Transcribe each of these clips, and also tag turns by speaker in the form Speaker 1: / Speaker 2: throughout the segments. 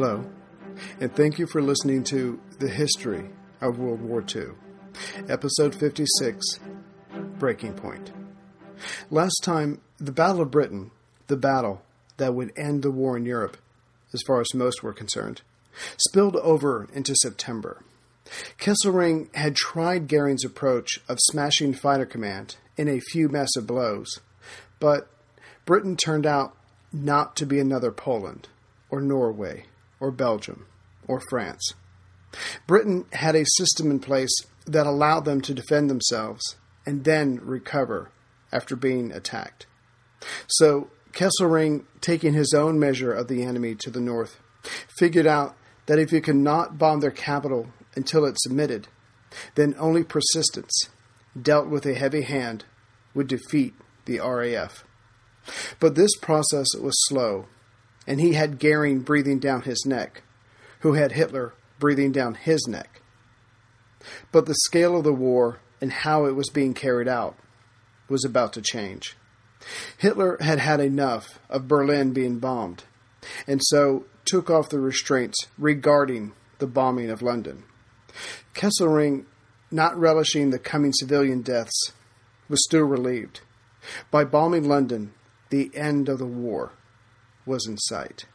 Speaker 1: Hello, and thank you for listening to The History of World War II, Episode 56, Breaking Point. Last time, the Battle of Britain, the battle that would end the war in Europe, as far as most were concerned, spilled over into September. Kesselring had tried Goering's approach of smashing fighter command in a few massive blows, but Britain turned out not to be another Poland, or Norway, or Belgium, or France. Britain had a system in place that allowed them to defend themselves and then recover after being attacked. So Kesselring, taking his own measure of the enemy to the north, figured out that if he could not bomb their capital until it submitted, then only persistence, dealt with a heavy hand, would defeat the RAF. But this process was slow, and he had Goering breathing down his neck, who had Hitler breathing down his neck. But the scale of the war and how it was being carried out was about to change. Hitler had had enough of Berlin being bombed, and so took off the restraints regarding the bombing of London. Kesselring, not relishing the coming civilian deaths, was still relieved. By bombing London, the end of the war was in sight.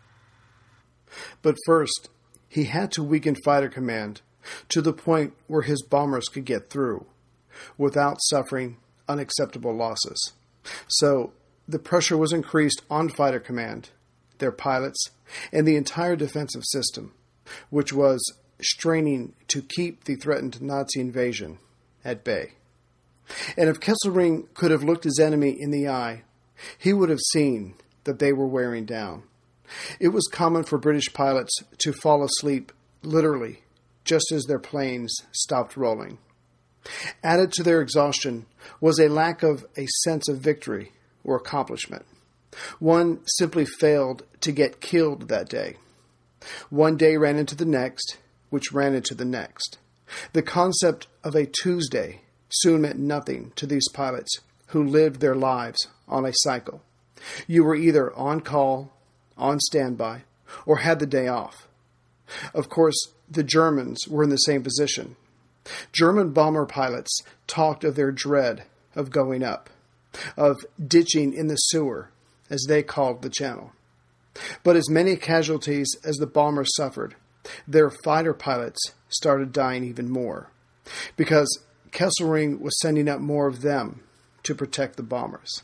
Speaker 1: But first, he had to weaken fighter command to the point where his bombers could get through without suffering unacceptable losses. So the pressure was increased on fighter command, their pilots, and the entire defensive system, which was straining to keep the threatened Nazi invasion at bay. And if Kesselring could have looked his enemy in the eye, he would have seen that they were wearing down. It was common for British pilots to fall asleep, literally, just as their planes stopped rolling. Added to their exhaustion was a lack of a sense of victory or accomplishment. One simply failed to get killed that day. One day ran into the next, which ran into the next. The concept of a Tuesday soon meant nothing to these pilots who lived their lives on a cycle. You were either on call, on standby, or had the day off. Of course, the Germans were in the same position. German bomber pilots talked of their dread of going up, of ditching in the sewer, as they called the channel. But as many casualties as the bombers suffered, their fighter pilots started dying even more, because Kesselring was sending up more of them to protect the bombers.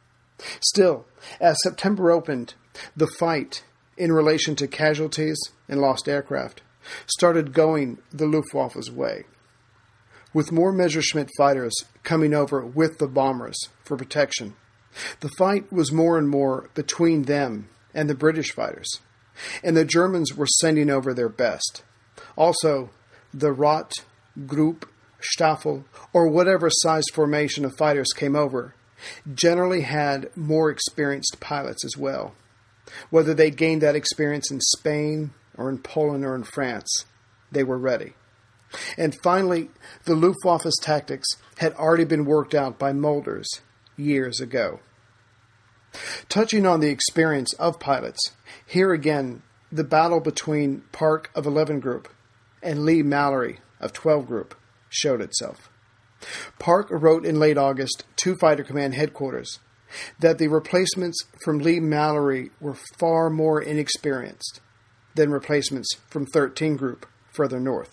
Speaker 1: Still, as September opened, the fight, in relation to casualties and lost aircraft, started going the Luftwaffe's way. With more Messerschmitt fighters coming over with the bombers for protection, the fight was more and more between them and the British fighters, and the Germans were sending over their best. Also, the Rot, Group, Staffel, or whatever size formation of fighters came over, generally had more experienced pilots as well. Whether they gained that experience in Spain or in Poland or in France, they were ready. And finally, the Luftwaffe's tactics had already been worked out by Mulders years ago. Touching on the experience of pilots, here again, the battle between Park of 11 Group and Lee Mallory of 12 Group showed itself. Park wrote in late August to Fighter Command headquarters that the replacements from Lee Mallory were far more inexperienced than replacements from 13 Group further north,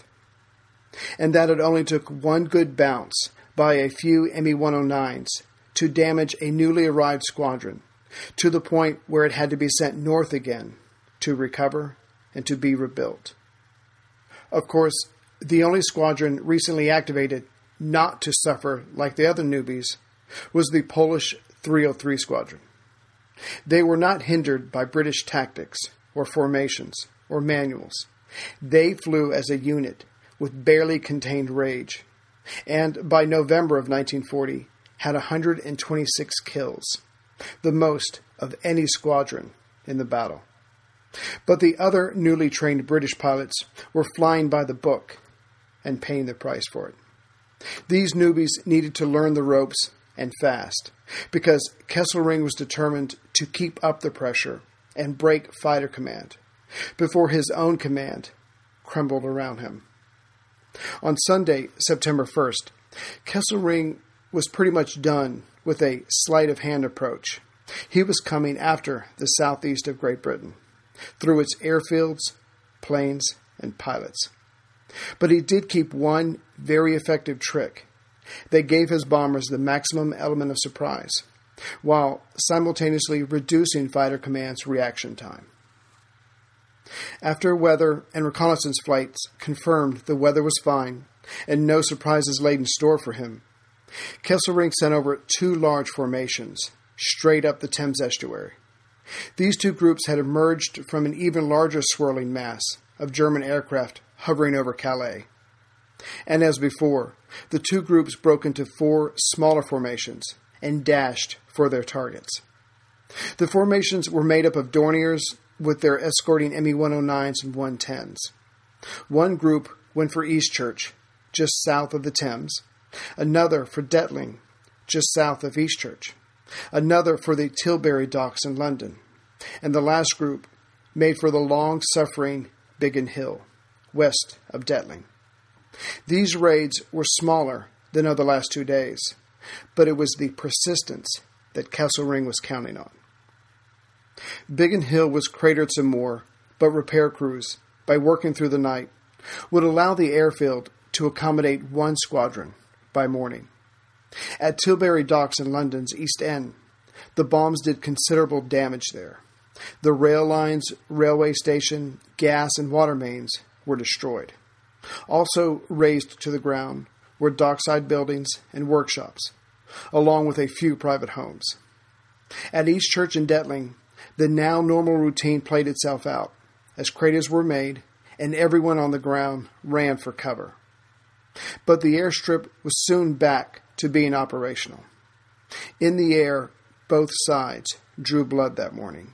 Speaker 1: and that it only took one good bounce by a few Me-109s to damage a newly arrived squadron to the point where it had to be sent north again to recover and to be rebuilt. Of course, the only squadron recently activated not to suffer like the other newbies was the Polish 303 Squadron. They were not hindered by British tactics or formations or manuals. They flew as a unit with barely contained rage, and by November of 1940 had 126 kills, the most of any squadron in the battle. But the other newly trained British pilots were flying by the book and paying the price for it. These newbies needed to learn the ropes and fast, because Kesselring was determined to keep up the pressure and break fighter command, before his own command crumbled around him. On Sunday, September 1st, Kesselring was pretty much done with a sleight-of-hand approach. He was coming after the southeast of Great Britain, through its airfields, planes, and pilots. But he did keep one very effective trick that gave his bombers the maximum element of surprise, while simultaneously reducing Fighter Command's reaction time. After weather and reconnaissance flights confirmed the weather was fine and no surprises laid in store for him, Kesselring sent over two large formations straight up the Thames estuary. These two groups had emerged from an even larger swirling mass of German aircraft hovering over Calais. And as before, the two groups broke into four smaller formations and dashed for their targets. The formations were made up of Dorniers with their escorting Me-109s and 110s. One group went for Eastchurch, just south of the Thames, another for Detling, just south of Eastchurch, another for the Tilbury docks in London, and the last group made for the long-suffering Biggin Hill, west of Detling. These raids were smaller than of the last 2 days, but it was the persistence that Kesselring was counting on. Biggin Hill was cratered some more, but repair crews, by working through the night, would allow the airfield to accommodate one squadron by morning. At Tilbury Docks in London's East End, the bombs did considerable damage there. The rail lines, railway station, gas and water mains were destroyed. Also razed to the ground were dockside buildings and workshops, along with a few private homes. At Eastchurch and Detling, the now normal routine played itself out, as craters were made and everyone on the ground ran for cover. But the airstrip was soon back to being operational. In the air, both sides drew blood that morning.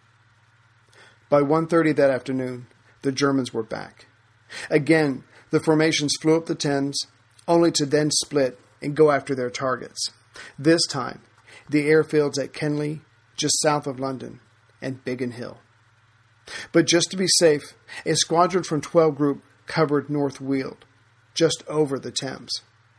Speaker 1: By 1:30 that afternoon, the Germans were back. Again, the formations flew up the Thames, only to then split and go after their targets. This time, the airfields at Kenley, just south of London, and Biggin Hill. But just to be safe, a squadron from 12 Group covered North Weald, just over the Thames.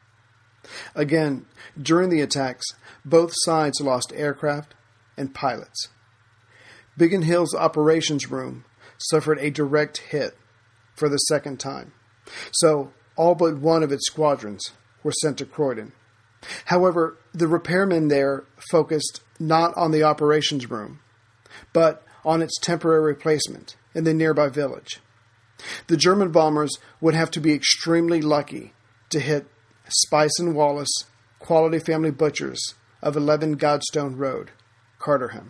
Speaker 1: Again, during the attacks, both sides lost aircraft and pilots. Biggin Hill's operations room suffered a direct hit for the second time, so all but one of its squadrons were sent to Croydon. However, the repairmen there focused not on the operations room, but on its temporary replacement in the nearby village. The German bombers would have to be extremely lucky to hit Spice and Wallace, Quality Family Butchers of 11 Godstone Road, Carterham.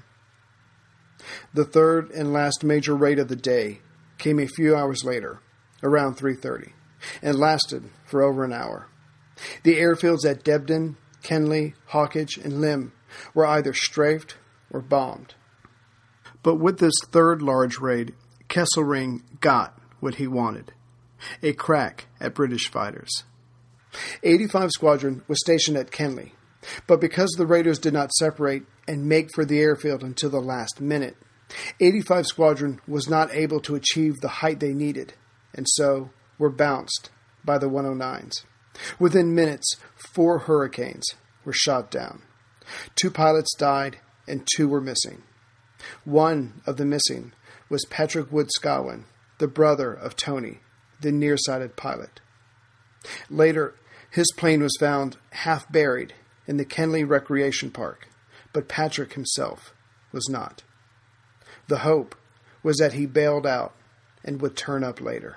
Speaker 1: The third and last major raid of the day came a few hours later, around 3:30, and lasted for over an hour. The airfields at Debden, Kenley, Hawkage, and Lymm were either strafed or bombed. But with this third large raid, Kesselring got what he wanted: a crack at British fighters. 85 Squadron was stationed at Kenley, but because the raiders did not separate and make for the airfield until the last minute, 85 Squadron was not able to achieve the height they needed, and so were bounced by the 109s. Within minutes, 4 Hurricanes were shot down. 2 pilots died and 2 were missing. One of the missing was Patrick Wood Scowen, the brother of Tony, the nearsighted pilot. Later, his plane was found half buried in the Kenley Recreation Park, but Patrick himself was not. The hope was that he bailed out and would turn up later.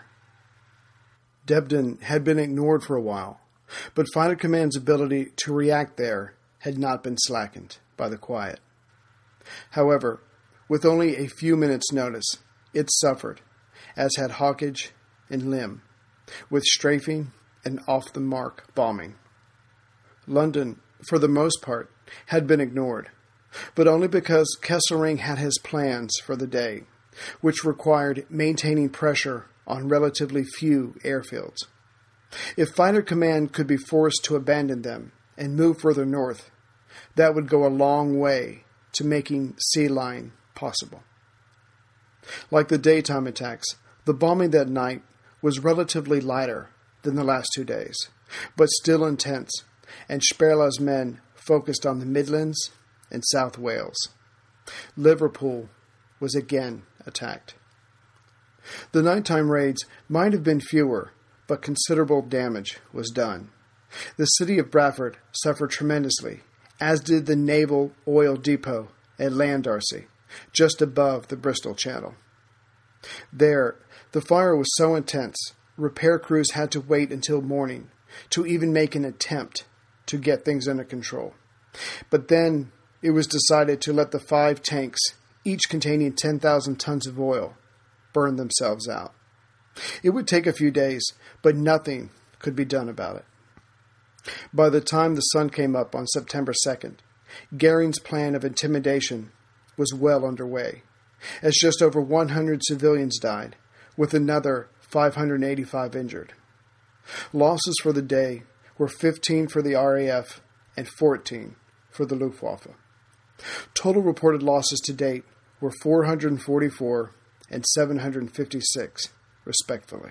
Speaker 1: Debden had been ignored for a while, but Fighter Command's ability to react there had not been slackened by the quiet. However, with only a few minutes' notice, it suffered, as had Hawkage and Lymm, with strafing and off-the-mark bombing. London, for the most part, had been ignored, but only because Kesselring had his plans for the day, which required maintaining pressure on relatively few airfields. If Fighter Command could be forced to abandon them and move further north, that would go a long way to making sea line possible. Like the daytime attacks, the bombing that night was relatively lighter than the last 2 days, but still intense, and Sperla's men focused on the Midlands and South Wales. Liverpool was again attacked. The nighttime raids might have been fewer, but considerable damage was done. The city of Bradford suffered tremendously, as did the naval oil depot at Landarcy, just above the Bristol Channel. There, the fire was so intense, repair crews had to wait until morning to even make an attempt to get things under control. But then it was decided to let the 5 tanks, each containing 10,000 tons of oil, burn themselves out. It would take a few days, but nothing could be done about it. By the time the sun came up on September 2nd, Goering's plan of intimidation was well underway, as just over 100 civilians died, with another 585 injured. Losses for the day were 15 for the RAF and 14 for the Luftwaffe. Total reported losses to date were 444 and 756, respectively.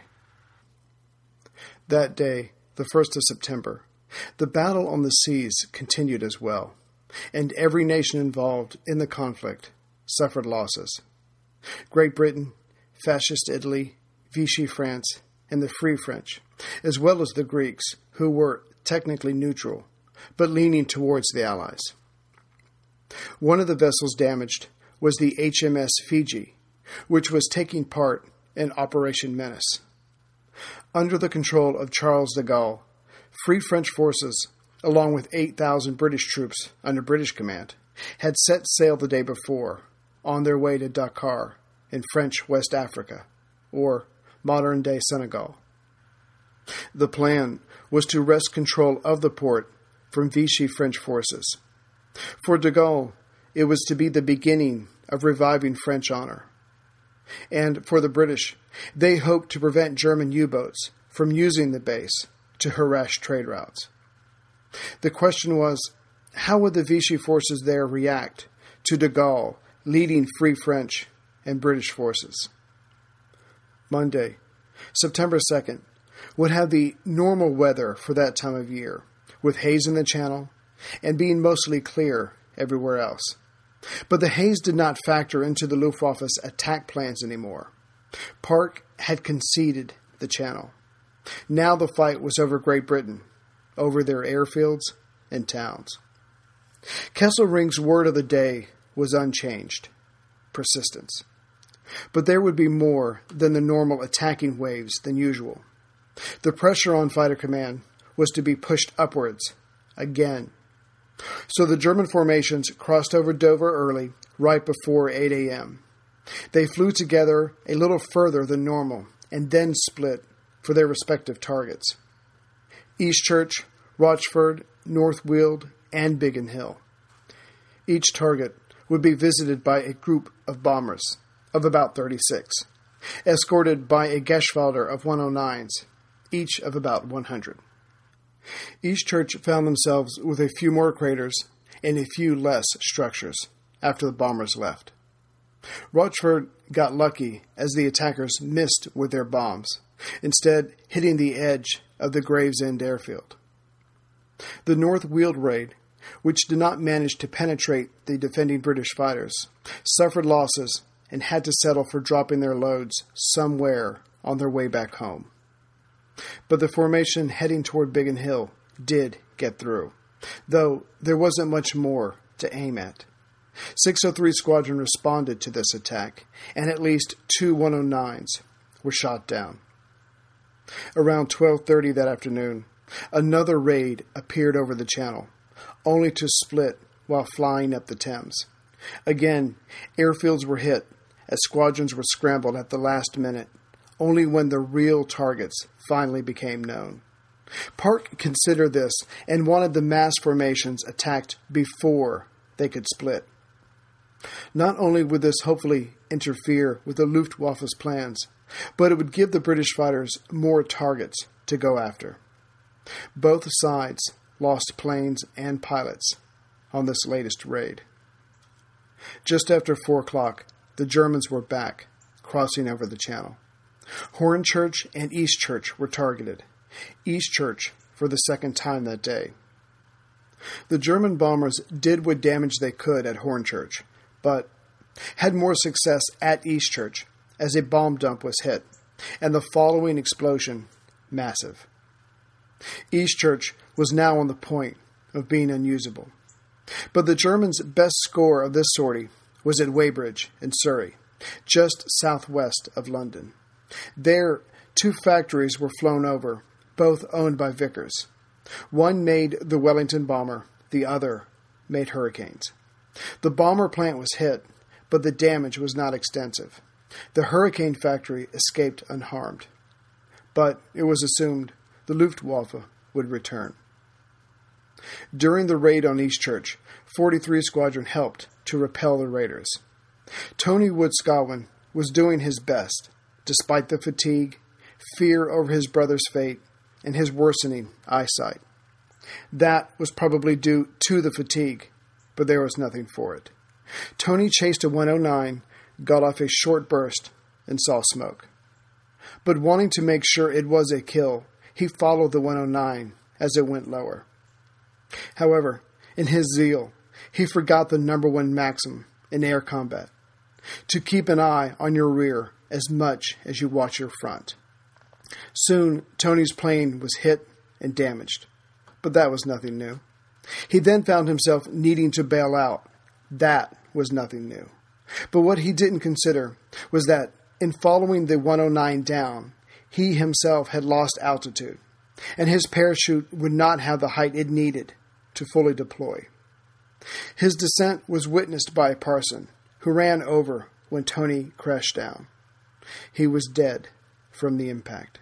Speaker 1: That day, the 1st of September, the battle on the seas continued as well, and every nation involved in the conflict suffered losses. Great Britain, Fascist Italy, Vichy France, and the Free French, as well as the Greeks, who were technically neutral, but leaning towards the Allies. One of the vessels damaged was the HMS Fiji, which was taking part in Operation Menace. Under the control of Charles de Gaulle, Free French forces, along with 8,000 British troops under British command, had set sail the day before, on their way to Dakar in French West Africa, or modern-day Senegal. The plan was to wrest control of the port from Vichy French forces. For de Gaulle, it was to be the beginning of reviving French honor. And for the British, they hoped to prevent German U-boats from using the base to harass trade routes. The question was, how would the Vichy forces there react to de Gaulle leading Free French and British forces? Monday, September 2nd, would have the normal weather for that time of year, with haze in the channel and being mostly clear everywhere else. But the haze did not factor into the Luftwaffe's attack plans anymore. Park had conceded the channel. Now the fight was over Great Britain, over their airfields and towns. Kesselring's word of the day was unchanged: persistence. But there would be more than the normal attacking waves than usual. The pressure on fighter command was to be pushed upwards again. So the German formations crossed over Dover early, right before 8 a.m. They flew together a little further than normal and then split for their respective targets: Eastchurch, Rochford, North Weald, and Biggin Hill. Each target would be visited by a group of bombers of about 36, escorted by a Geschwader of 109s, each of about 100. Eastchurch found themselves with a few more craters and a few less structures after the bombers left. Rochford got lucky as the attackers missed with their bombs, instead hitting the edge of the Gravesend airfield. The North Weald raid, which did not manage to penetrate the defending British fighters, suffered losses and had to settle for dropping their loads somewhere on their way back home. But the formation heading toward Biggin Hill did get through, though there wasn't much more to aim at. 603 Squadron responded to this attack, and at least 2 109s were shot down. Around 12:30 that afternoon, another raid appeared over the channel, only to split while flying up the Thames. Again, airfields were hit as squadrons were scrambled at the last minute, only when the real targets finally became known. Park considered this and wanted the mass formations attacked before they could split. Not only would this hopefully interfere with the Luftwaffe's plans, but it would give the British fighters more targets to go after. Both sides lost planes and pilots on this latest raid. Just after 4 o'clock, the Germans were back, crossing over the channel. Hornchurch and Eastchurch were targeted. Eastchurch for the second time that day. The German bombers did what damage they could at Hornchurch, but had more success at Eastchurch as a bomb dump was hit, and the following explosion massive. Eastchurch was now on the point of being unusable. But the Germans' best score of this sortie was at Weybridge in Surrey, just southwest of London. There, 2 factories were flown over, both owned by Vickers. One made the Wellington bomber, the other made Hurricanes. The bomber plant was hit, but the damage was not extensive. The Hurricane factory escaped unharmed. But it was assumed the Luftwaffe would return. During the raid on Eastchurch, 43 Squadron helped to repel the raiders. Tony Wood-Scalwin was doing his best, despite the fatigue, fear over his brother's fate, and his worsening eyesight. That was probably due to the fatigue, but there was nothing for it. Tony chased a 109, got off a short burst, and saw smoke. But wanting to make sure it was a kill, he followed the 109 as it went lower. However, in his zeal, he forgot the number 1 maxim in air combat: to keep an eye on your rear as much as you watch your front. Soon, Tony's plane was hit and damaged, but that was nothing new. He then found himself needing to bail out. That was nothing new. But what he didn't consider was that in following the 109 down, he himself had lost altitude, and his parachute would not have the height it needed to fully deploy. His descent was witnessed by a parson, who ran over when Tony crashed down. He was dead from the impact.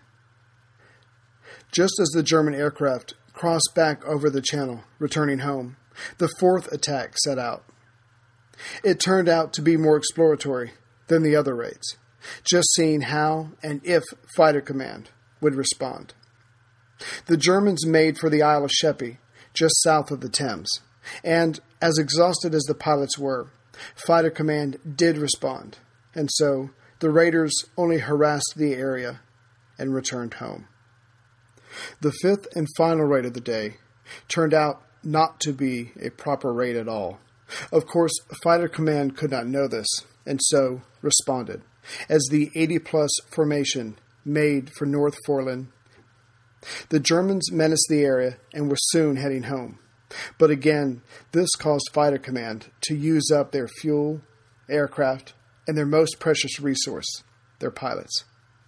Speaker 1: Just as the German aircraft crossed back over the channel, returning home, the 4th attack set out. It turned out to be more exploratory than the other raids, just seeing how and if Fighter Command would respond. The Germans made for the Isle of Sheppey, just south of the Thames, and, as exhausted as the pilots were, Fighter Command did respond, and so the raiders only harassed the area and returned home. The 5th and final raid of the day turned out not to be a proper raid at all. Of course, Fighter Command could not know this, and so responded, as the 80-plus formation made for North Foreland. The Germans menaced the area and were soon heading home. But again, this caused Fighter Command to use up their fuel, aircraft, and their most precious resource, their pilots.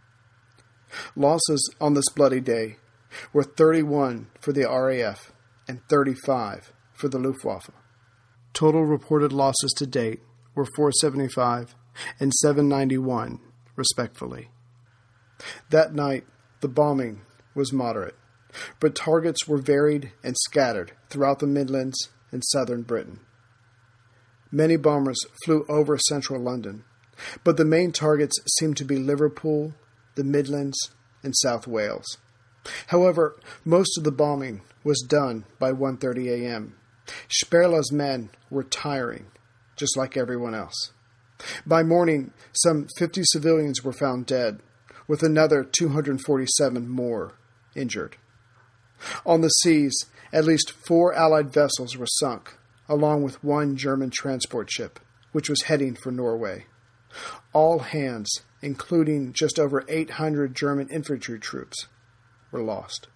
Speaker 1: Losses on this bloody day were 31 for the RAF and 35 for the Luftwaffe. Total reported losses to date were 475 and 791, respectively. That night, the bombing was moderate, but targets were varied and scattered throughout the Midlands and southern Britain. Many bombers flew over central London, but the main targets seemed to be Liverpool, the Midlands, and South Wales. However, most of the bombing was done by 1:30 a.m. Sperla's men were tiring, just like everyone else. By morning, some 50 civilians were found dead, with another 247 more injured. On the seas, at least 4 Allied vessels were sunk, along with 1 German transport ship, which was heading for Norway. All hands, including just over 800 German infantry troops, were lost.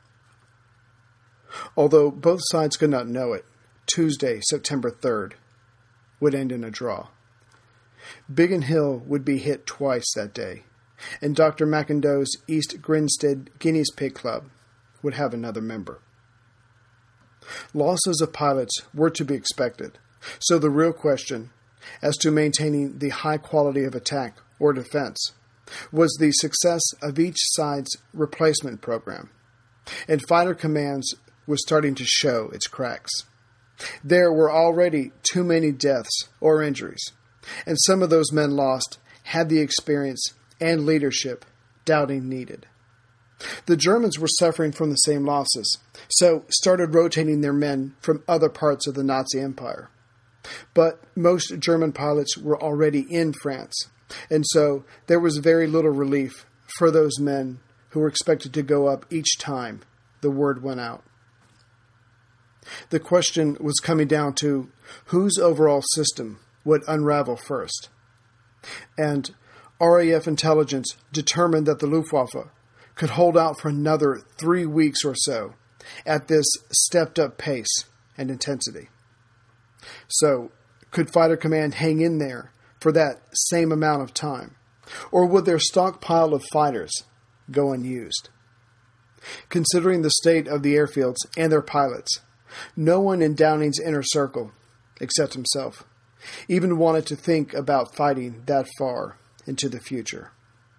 Speaker 1: Although both sides could not know it, Tuesday, September 3rd, would end in a draw. Biggin Hill would be hit twice that day, and Dr. McIndoe's East Grinstead Guineas Pig Club would have another member. Losses of pilots were to be expected, so the real question, as to maintaining the high quality of attack or defense, was the success of each side's replacement program, and Fighter Command's was starting to show its cracks. There were already too many deaths or injuries, and some of those men lost had the experience and leadership doubting needed. The Germans were suffering from the same losses, so started rotating their men from other parts of the Nazi Empire. But most German pilots were already in France, And so there was very little relief for those men who were expected to go up each time the word went out. The question was coming down to whose overall system would unravel first. And RAF intelligence determined that the Luftwaffe could hold out for another 3 weeks or so at this stepped-up pace and intensity. So, could Fighter Command hang in there for that same amount of time? Or would their stockpile of fighters go unused? Considering the state of the airfields and their pilots, no one in Downing's inner circle, except himself, even wanted to think about fighting that far into the future.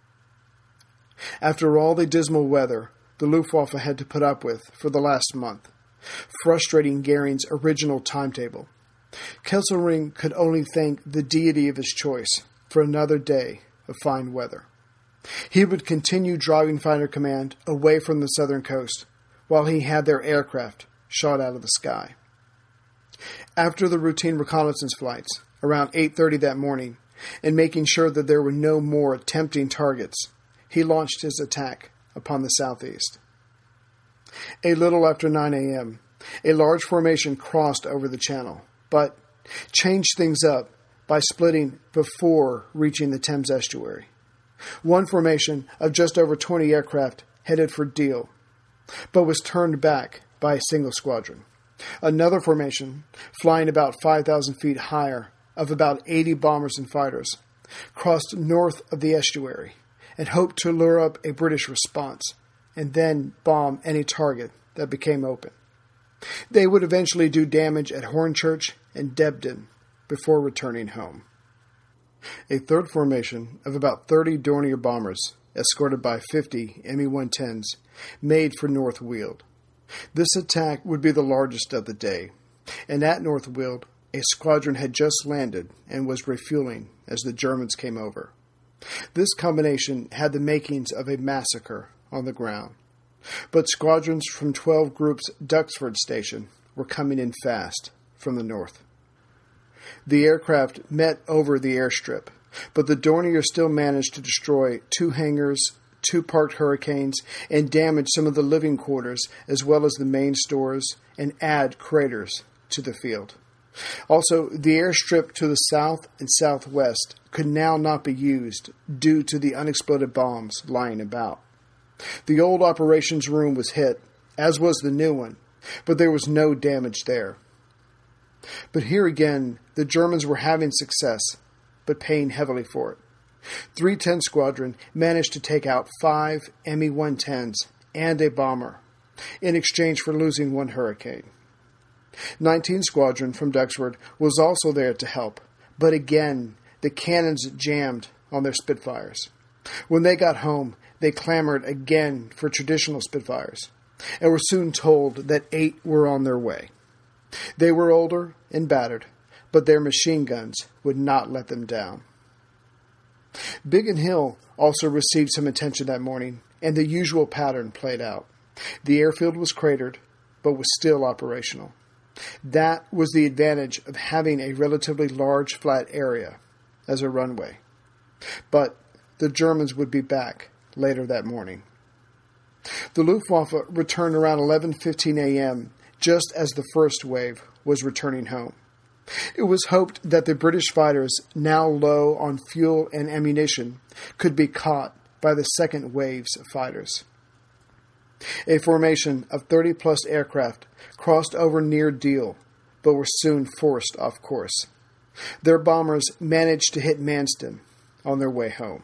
Speaker 1: After all the dismal weather the Luftwaffe had to put up with for the last month, frustrating Goering's original timetable, Kesselring could only thank the deity of his choice for another day of fine weather. He would continue driving Fighter Command away from the southern coast while he had their aircraft shot out of the sky. After the routine reconnaissance flights, around 8:30 that morning, and making sure that there were no more tempting targets, he launched his attack upon the southeast. A little after 9 a.m., a large formation crossed over the channel, but changed things up by splitting before reaching the Thames estuary. One formation of just over 20 aircraft headed for Deal, but was turned back by a single squadron. Another formation, flying about 5,000 feet higher, of about 80 bombers and fighters, crossed north of the estuary and hoped to lure up a British response and then bomb any target that became open. They would eventually do damage at Hornchurch and Debden before returning home. A third formation of about 30 Dornier bombers, escorted by 50 Me-110s, made for North Weald. This attack would be the largest of the day, and at North Weald, a squadron had just landed and was refueling as the Germans came over. This combination had the makings of a massacre on the ground, but squadrons from 12 Group's Duxford station were coming in fast from the north. The aircraft met over the airstrip, but the Dornier still managed to destroy 2 hangars, 2 parked Hurricanes, and damage some of the living quarters as well as the main stores, and add craters to the field. Also, the airstrip to the south and southwest could now not be used due to the unexploded bombs lying about. The old operations room was hit, as was the new one, but there was no damage there. But here again, the Germans were having success, but paying heavily for it. 310 Squadron managed to take out 5 Me-110s and a bomber, in exchange for losing 1 Hurricane. 19 Squadron from Duxford was also there to help, but again, the cannons jammed on their Spitfires. When they got home, they clamored again for traditional Spitfires, and were soon told that 8 were on their way. They were older and battered, but their machine guns would not let them down. Biggin Hill also received some attention that morning, and the usual pattern played out. The airfield was cratered, but was still operational. That was the advantage of having a relatively large flat area as a runway. But the Germans would be back later that morning. The Luftwaffe returned around 11:15 a.m., just as the first wave was returning home. It was hoped that the British fighters, now low on fuel and ammunition, could be caught by the second waves of fighters. A formation of 30-plus aircraft crossed over near Deal, but were soon forced off course. Their bombers managed to hit Manston on their way home.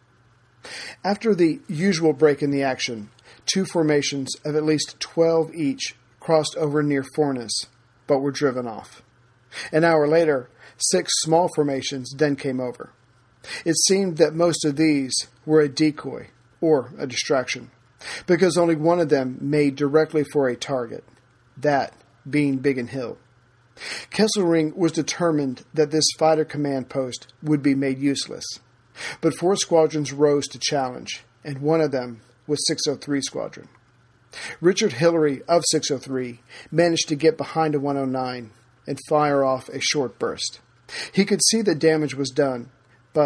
Speaker 1: After the usual break in the action, 2 formations of at least 12 each crossed over near Forness, but were driven off. An hour later, 6 small formations then came over. It seemed that most of these were a decoy, or a distraction, because only one of them made directly for a target, that being Biggin Hill. Kesselring was determined that this fighter command post would be made useless, but 4 squadrons rose to challenge, and one of them was 603 Squadron. Richard Hillary of 603 managed to get behind a 109 and fire off a short burst. He could see that damage was done, but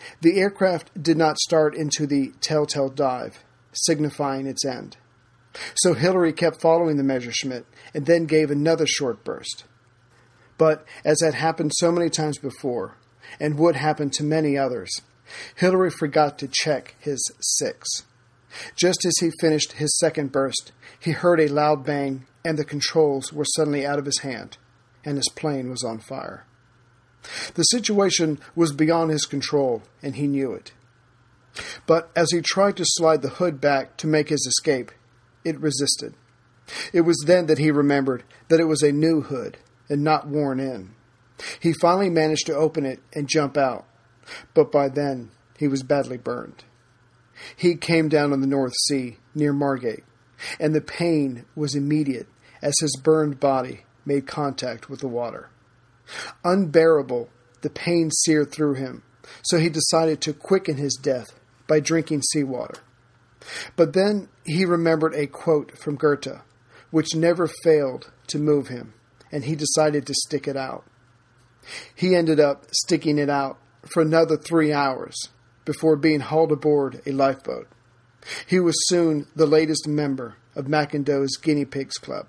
Speaker 1: The aircraft did not start into the telltale dive, signifying its end. So Hillary kept following the Messerschmitt and then gave another short burst. But, as had happened so many times before, and would happen to many others, Hillary forgot to check his 6. Just as he finished his second burst, he heard a loud bang, and the controls were suddenly out of his hand, and his plane was on fire. The situation was beyond his control, and he knew it. But as he tried to slide the hood back to make his escape, it resisted. It was then that he remembered that it was a new hood and not worn in. He finally managed to open it and jump out, but by then he was badly burned. He came down on the North Sea near Margate, and the pain was immediate as his burned body made contact with the water. Unbearable, the pain seared through him, so he decided to quicken his death by drinking seawater. But then he remembered a quote from Goethe, which never failed to move him, and he decided to stick it out. He ended up sticking it out for another 3 hours before being hauled aboard a lifeboat. He was soon the latest member of McIndoe's Guinea Pigs Club.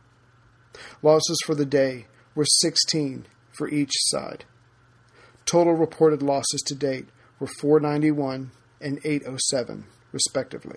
Speaker 1: Losses for the day were 16 for each side. Total reported losses to date were 491 and 807, respectively.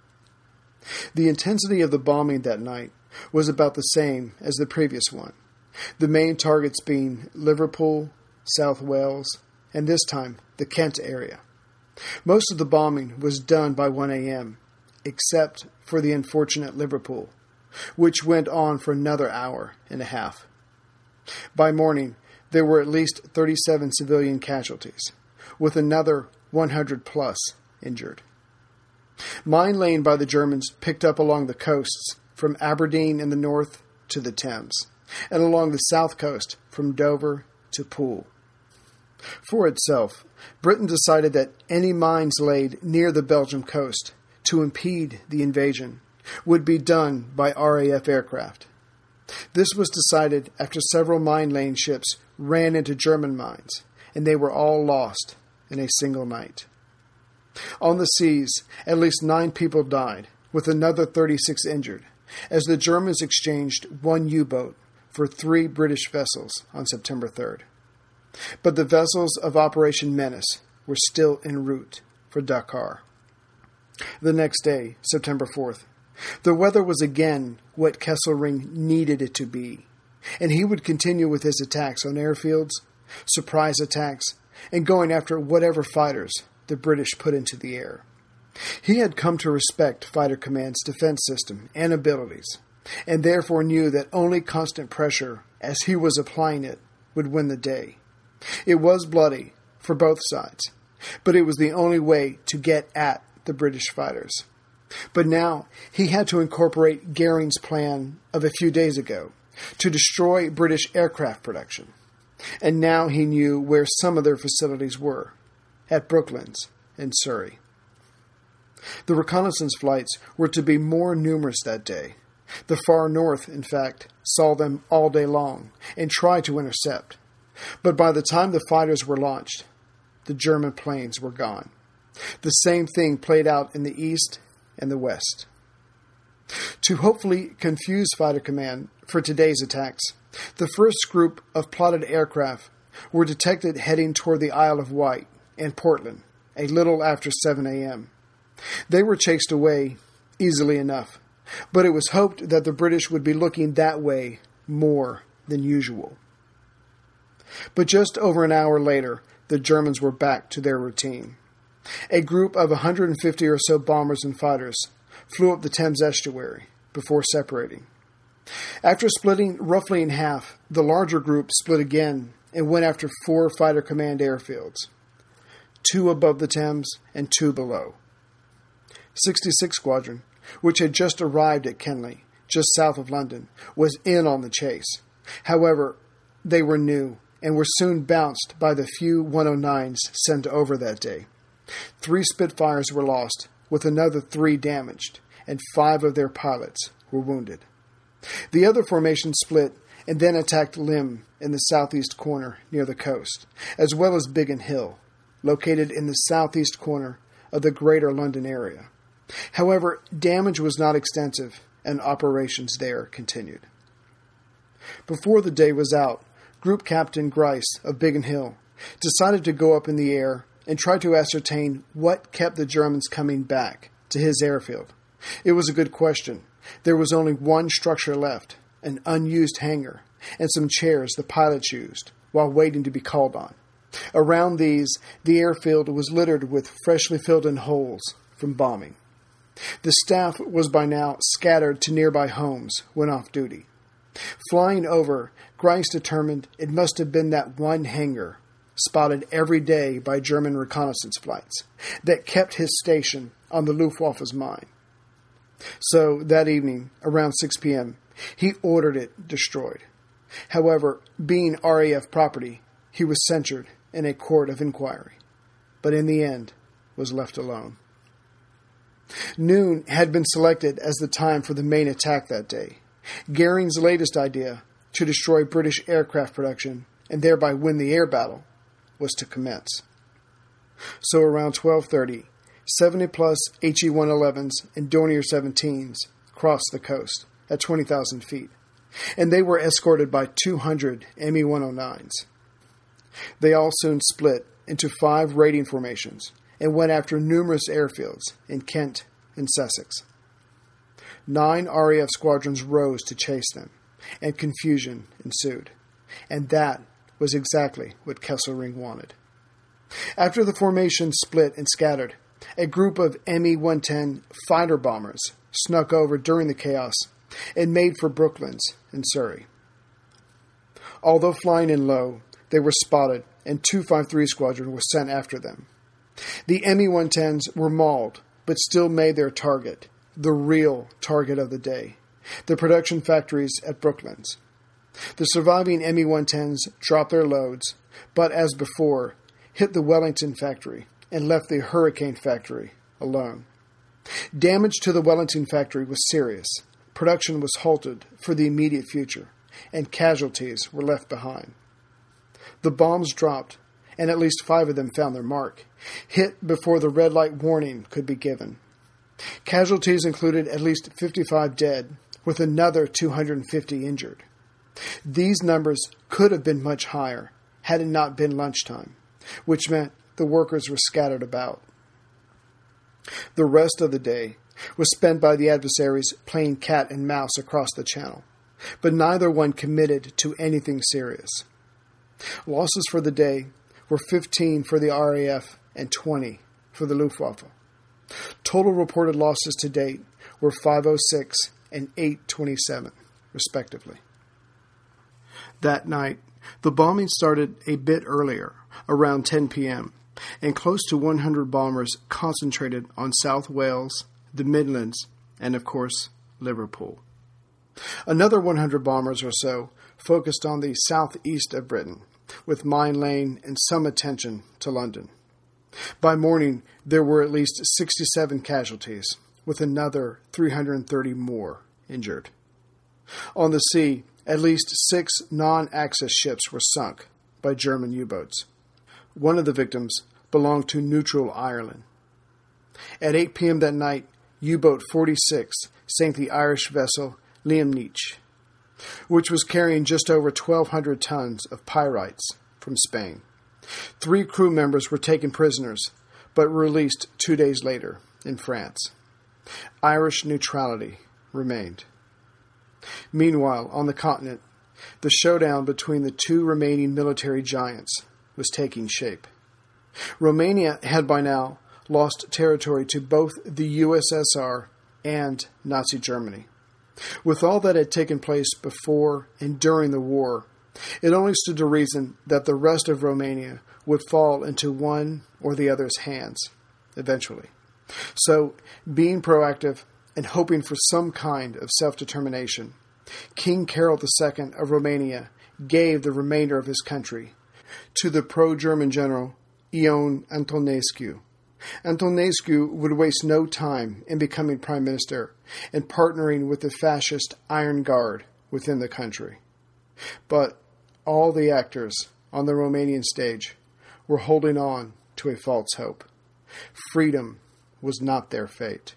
Speaker 1: The intensity of the bombing that night was about the same as the previous one, the main targets being Liverpool, South Wales, and this time the Kent area. Most of the bombing was done by 1 a.m., except for the unfortunate Liverpool, which went on for another hour and a half. By morning, there were at least 37 civilian casualties, with another 100-plus injured. Mine laying by the Germans picked up along the coasts from Aberdeen in the north to the Thames, and along the south coast from Dover to Poole. For itself, Britain decided that any mines laid near the Belgian coast to impede the invasion would be done by RAF aircraft. This was decided after several mine-laying ships ran into German mines, and they were all lost in a single night. On the seas, at least 9 people died, with another 36 injured, as the Germans exchanged 1 U-boat for 3 British vessels on September 3rd. But the vessels of Operation Menace were still en route for Dakar. The next day, September 4th, the weather was again what Kesselring needed it to be, and he would continue with his attacks on airfields, surprise attacks, and going after whatever fighters the British put into the air. He had come to respect Fighter Command's defense system and abilities, and therefore knew that only constant pressure, as he was applying it, would win the day. It was bloody for both sides, but it was the only way to get at the British fighters. But now he had to incorporate Goering's plan of a few days ago to destroy British aircraft production. And now he knew where some of their facilities were, at Brooklands and Surrey. The reconnaissance flights were to be more numerous that day. The far north, in fact, saw them all day long and tried to intercept. But by the time the fighters were launched, the German planes were gone. The same thing played out in the east and the west. To hopefully confuse Fighter Command for today's attacks, the first group of plotted aircraft were detected heading toward the Isle of Wight and Portland a little after 7 a.m. They were chased away easily enough, but it was hoped that the British would be looking that way more than usual. But just over an hour later, the Germans were back to their routine. A group of 150 or so bombers and fighters flew up the Thames estuary before separating. After splitting roughly in half, the larger group split again and went after 4 Fighter Command airfields, 2 above the Thames and 2 below. 66 Squadron, which had just arrived at Kenley, just south of London, was in on the chase. However, they were new and were soon bounced by the few 109s sent over that day. 3 Spitfires were lost, with another 3 damaged, and 5 of their pilots were wounded. The other formation split and then attacked Lymm in the southeast corner near the coast, as well as Biggin Hill, located in the southeast corner of the Greater London area. However, damage was not extensive, and operations there continued. Before the day was out, Group Captain Grice of Biggin Hill decided to go up in the air and try to ascertain what kept the Germans coming back to his airfield. It was a good question. There was only one structure left, an unused hangar, and some chairs the pilots used while waiting to be called on. Around these, the airfield was littered with freshly filled-in holes from bombing. The staff was by now scattered to nearby homes when off duty. Flying over, Grice determined it must have been that one hangar, spotted every day by German reconnaissance flights, that kept his station on the Luftwaffe's mind. So, that evening, around 6 p.m., he ordered it destroyed. However, being RAF property, he was censured in a court of inquiry, but in the end was left alone. Noon had been selected as the time for the main attack that day. Goering's latest idea, to destroy British aircraft production and thereby win the air battle, was to commence. So around 12:30, 70-plus HE-111s and Dornier 17s crossed the coast at 20,000 feet, and they were escorted by 200 Me-109s. They all soon split into 5 raiding formations and went after numerous airfields in Kent and Sussex. 9 RAF squadrons rose to chase them, and confusion ensued. And that was exactly what Kesselring wanted. After the formation split and scattered, a group of Me-110 fighter bombers snuck over during the chaos and made for Brooklands in Surrey. Although flying in low, they were spotted, and 253 Squadron was sent after them. The Me-110s were mauled, but still made their target, the real target of the day, the production factories at Brooklands. The surviving Me-110s dropped their loads, but as before, hit the Wellington factory and left the Hurricane factory alone. Damage to the Wellington factory was serious. Production was halted for the immediate future, and casualties were left behind. The bombs dropped, and at least 5 of them found their mark, hit before the red light warning could be given. Casualties included at least 55 dead, with another 250 injured. These numbers could have been much higher had it not been lunchtime, which meant the workers were scattered about. The rest of the day was spent by the adversaries playing cat and mouse across the channel, but neither one committed to anything serious. Losses for the day were 15 for the RAF and 20 for the Luftwaffe. Total reported losses to date were 506 and 827, respectively. That night, the bombing started a bit earlier, around 10 p.m., and close to 100 bombers concentrated on South Wales, the Midlands, and, of course, Liverpool. Another 100 bombers or so focused on the southeast of Britain, with mine laying and some attention to London. By morning, there were at least 67 casualties, with another 330 more injured. On the sea, at least 6 non-Axis ships were sunk by German U-boats. One of the victims belonged to neutral Ireland. At 8 p.m. that night, U-boat 46 sank the Irish vessel Liemnich, which was carrying just over 1,200 tons of pyrites from Spain. 3 crew members were taken prisoners, but released 2 days later in France. Irish neutrality remained. Meanwhile, on the continent, the showdown between the 2 remaining military giants was taking shape. Romania had by now lost territory to both the USSR and Nazi Germany. With all that had taken place before and during the war, it only stood to reason that the rest of Romania would fall into one or the other's hands, eventually. So, being proactive and hoping for some kind of self-determination, King Carol II of Romania gave the remainder of his country to the pro-German general Ion Antonescu. Antonescu would waste no time in becoming prime minister and partnering with the fascist Iron Guard within the country. But all the actors on the Romanian stage were holding on to a false hope. Freedom was not their fate.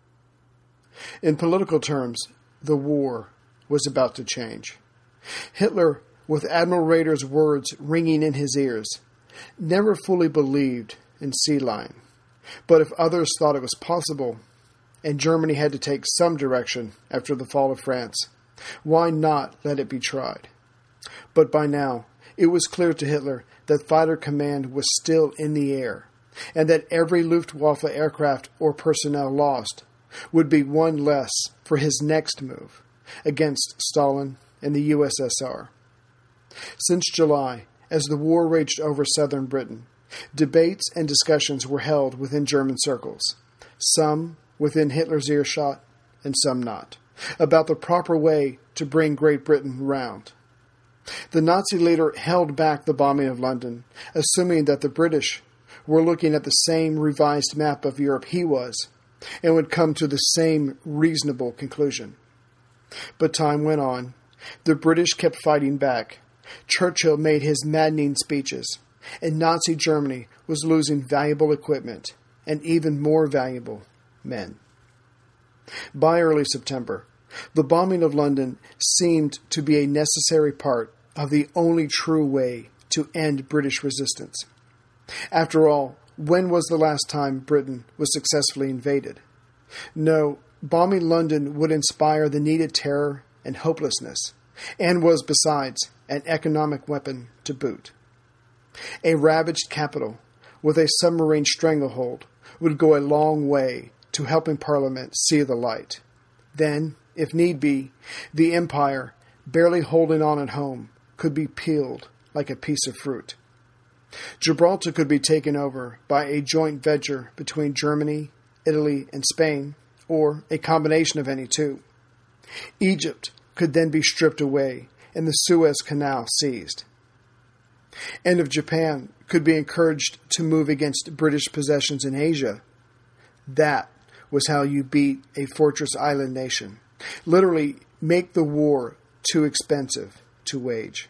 Speaker 1: In political terms, the war was about to change. Hitler, with Admiral Raeder's words ringing in his ears, never fully believed in sea lion. But if others thought it was possible, and Germany had to take some direction after the fall of France, why not let it be tried? But by now, it was clear to Hitler that fighter command was still in the air, and that every Luftwaffe aircraft or personnel lost would be one less for his next move against Stalin and the USSR. Since July, as the war raged over southern Britain, debates and discussions were held within German circles, some within Hitler's earshot and some not, about the proper way to bring Great Britain round. The Nazi leader held back the bombing of London, assuming that the British were looking at the same revised map of Europe he was, and would come to the same reasonable conclusion. But time went on. The British kept fighting back. Churchill made his maddening speeches, and Nazi Germany was losing valuable equipment and even more valuable men. By early September, the bombing of London seemed to be a necessary part of the only true way to end British resistance. After all, when was the last time Britain was successfully invaded? No, bombing London would inspire the needed terror and hopelessness, and was, besides, an economic weapon to boot. A ravaged capital with a submarine stranglehold would go a long way to helping Parliament see the light. Then, if need be, the empire, barely holding on at home, could be peeled like a piece of fruit. Gibraltar could be taken over by a joint venture between Germany, Italy, and Spain, or a combination of any two. Egypt could then be stripped away and the Suez Canal seized. And if Japan could be encouraged to move against British possessions in Asia, that was how you beat a fortress island nation. Literally, make the war too expensive to wage.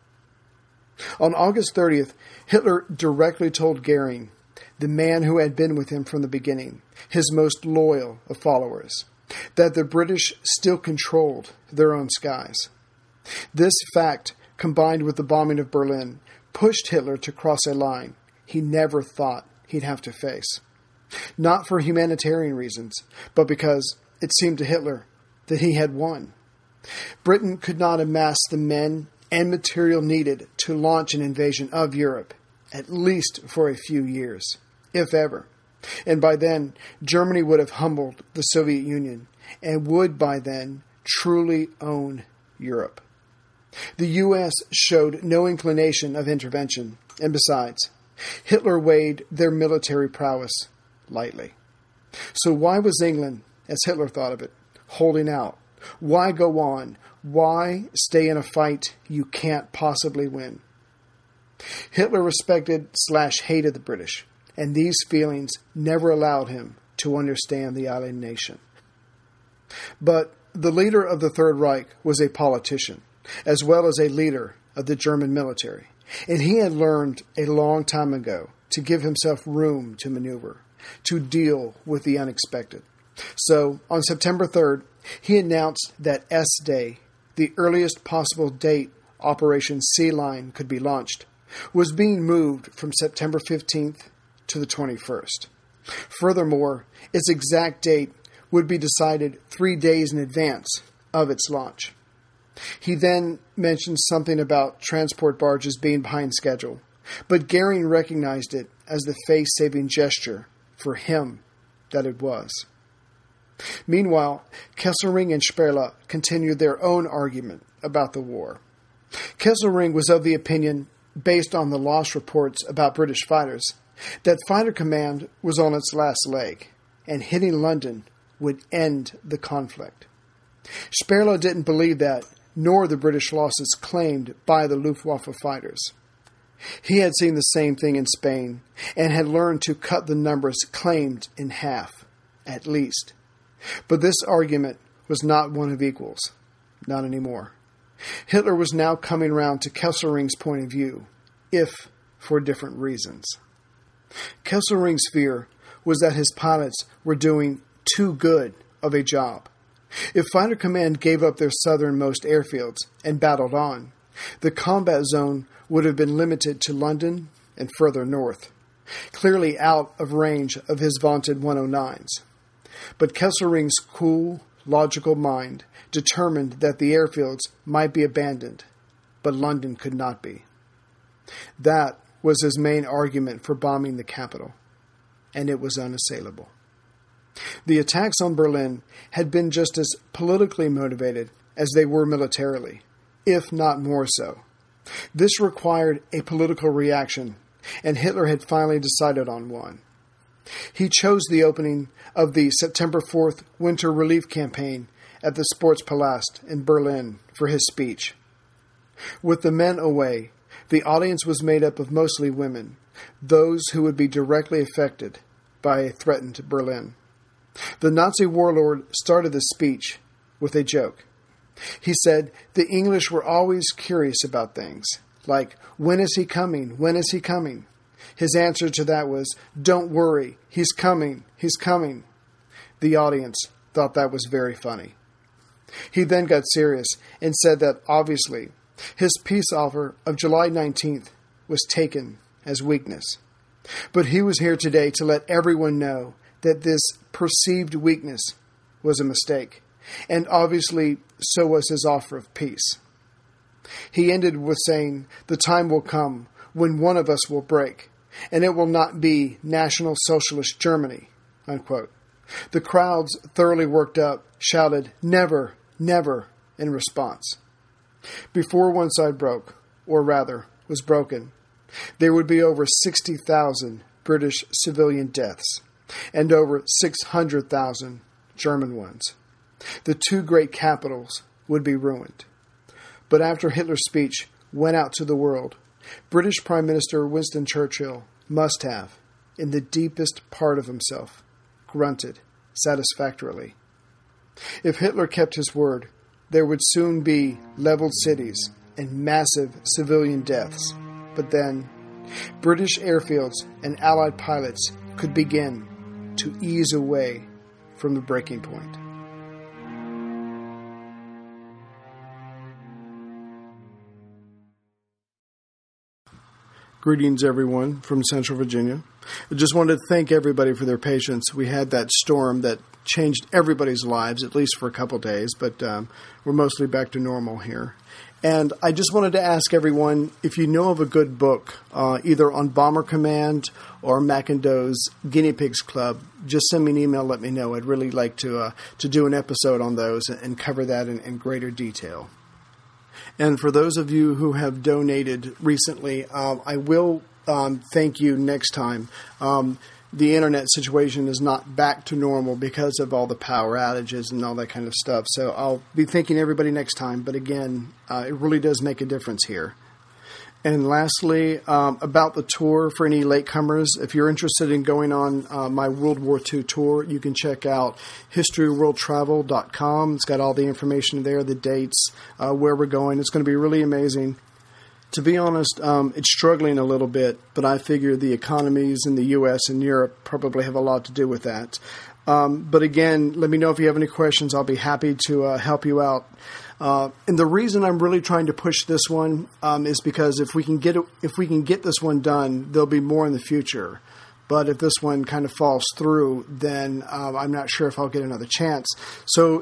Speaker 1: On August 30th, Hitler directly told Goering, the man who had been with him from the beginning, his most loyal of followers, that the British still controlled their own skies. This fact, combined with the bombing of Berlin, pushed Hitler to cross a line he never thought he'd have to face. Not for humanitarian reasons, but because it seemed to Hitler that he had won. Britain could not amass the men and material needed to launch an invasion of Europe, at least for a few years, if ever. And by then, Germany would have humbled the Soviet Union and would by then truly own Europe. The U.S. showed no inclination of intervention, and besides, Hitler weighed their military prowess lightly. So why was England, as Hitler thought of it, holding out? Why go on? Why stay in a fight you can't possibly win? Hitler respected/hated the British, and these feelings never allowed him to understand the island nation. But the leader of the Third Reich was a politician, as well as a leader of the German military, and he had learned a long time ago to give himself room to maneuver, to deal with the unexpected. So, on September 3rd, he announced that S-Day, the earliest possible date Operation Sea Lion could be launched, was being moved from September 15th to the 21st. Furthermore, its exact date would be decided 3 days in advance of its launch. He then mentioned something about transport barges being behind schedule, but Goering recognized it as the face-saving gesture for him that it was. Meanwhile, Kesselring and Sperla continued their own argument about the war. Kesselring was of the opinion, based on the loss reports about British fighters, that fighter command was on its last leg, and hitting London would end the conflict. Sperla didn't believe that, nor the British losses claimed by the Luftwaffe fighters. He had seen the same thing in Spain, and had learned to cut the numbers claimed in half, at least. But this argument was not one of equals. Not anymore. Hitler was now coming round to Kesselring's point of view, if for different reasons. Kesselring's fear was that his pilots were doing too good of a job. If Fighter Command gave up their southernmost airfields and battled on, the combat zone would have been limited to London and further north, clearly out of range of his vaunted 109s. But Kesselring's cool, logical mind determined that the airfields might be abandoned, but London could not be. That was his main argument for bombing the capital, and it was unassailable. The attacks on Berlin had been just as politically motivated as they were militarily, if not more so. This required a political reaction, and Hitler had finally decided on one. He chose the opening of the September 4th Winter Relief Campaign at the Sportspalast in Berlin for his speech. With the men away, the audience was made up of mostly women, those who would be directly affected by a threatened Berlin. The Nazi warlord started the speech with a joke. He said the English were always curious about things, like, when is he coming? When is he coming? His answer to that was, don't worry, he's coming, he's coming. The audience thought that was very funny. He then got serious and said that, obviously, his peace offer of July 19th was taken as weakness. But he was here today to let everyone know that this perceived weakness was a mistake, and obviously so was his offer of peace. He ended with saying, the time will come when one of us will break, and it will not be National Socialist Germany, unquote. The crowds, thoroughly worked up, shouted, never, never, in response. Before one side broke, or rather, was broken, there would be over 60,000 British civilian deaths, and over 600,000 German ones. The two great capitals would be ruined. But after Hitler's speech went out to the world, British Prime Minister Winston Churchill must have, in the deepest part of himself, grunted satisfactorily. If Hitler kept his word, there would soon be leveled cities and massive civilian deaths. But then, British airfields and Allied pilots could begin to ease away from the breaking point. Greetings, everyone, from Central Virginia. I just wanted to thank everybody for their patience. We had that storm that changed everybody's lives, at least for a couple days, but we're mostly back to normal here. And I just wanted to ask everyone, if you know of a good book, either on Bomber Command or McIndoe's Guinea Pigs Club, just send me an email, let me know. I'd really like to do an episode on those and cover that in greater detail. And for those of you who have donated recently, I will thank you next time. The internet situation is not back to normal because of all the power outages and all that kind of stuff. So I'll be thanking everybody next time. But again, it really does make a difference here. And lastly, about the tour for any latecomers, if you're interested in going on my World War II tour, you can check out historyworldtravel.com. It's got all the information there, the dates, where we're going. It's going to be really amazing. To be honest, it's struggling a little bit, but I figure the economies in the U.S. and Europe probably have a lot to do with that. But again, let me know if you have any questions. I'll be happy to help you out. And the reason I'm really trying to push this one is because if we can get this one done, there'll be more in the future. But if this one kind of falls through, then I'm not sure if I'll get another chance. So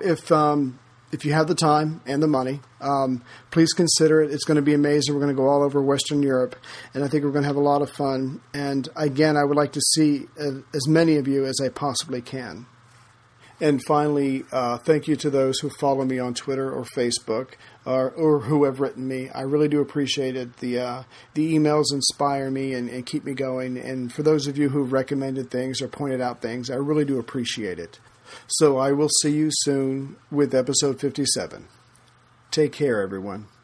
Speaker 1: if you have the time and the money, please consider it. It's going to be amazing. We're going to go all over Western Europe, and I think we're going to have a lot of fun. And again, I would like to see as many of you as I possibly can. And finally, thank you to those who follow me on Twitter or Facebook or who have written me. I really do appreciate it. The emails inspire me and keep me going. And for those of you who recommended things or pointed out things, I really do appreciate it. So I will see you soon with episode 57. Take care, everyone.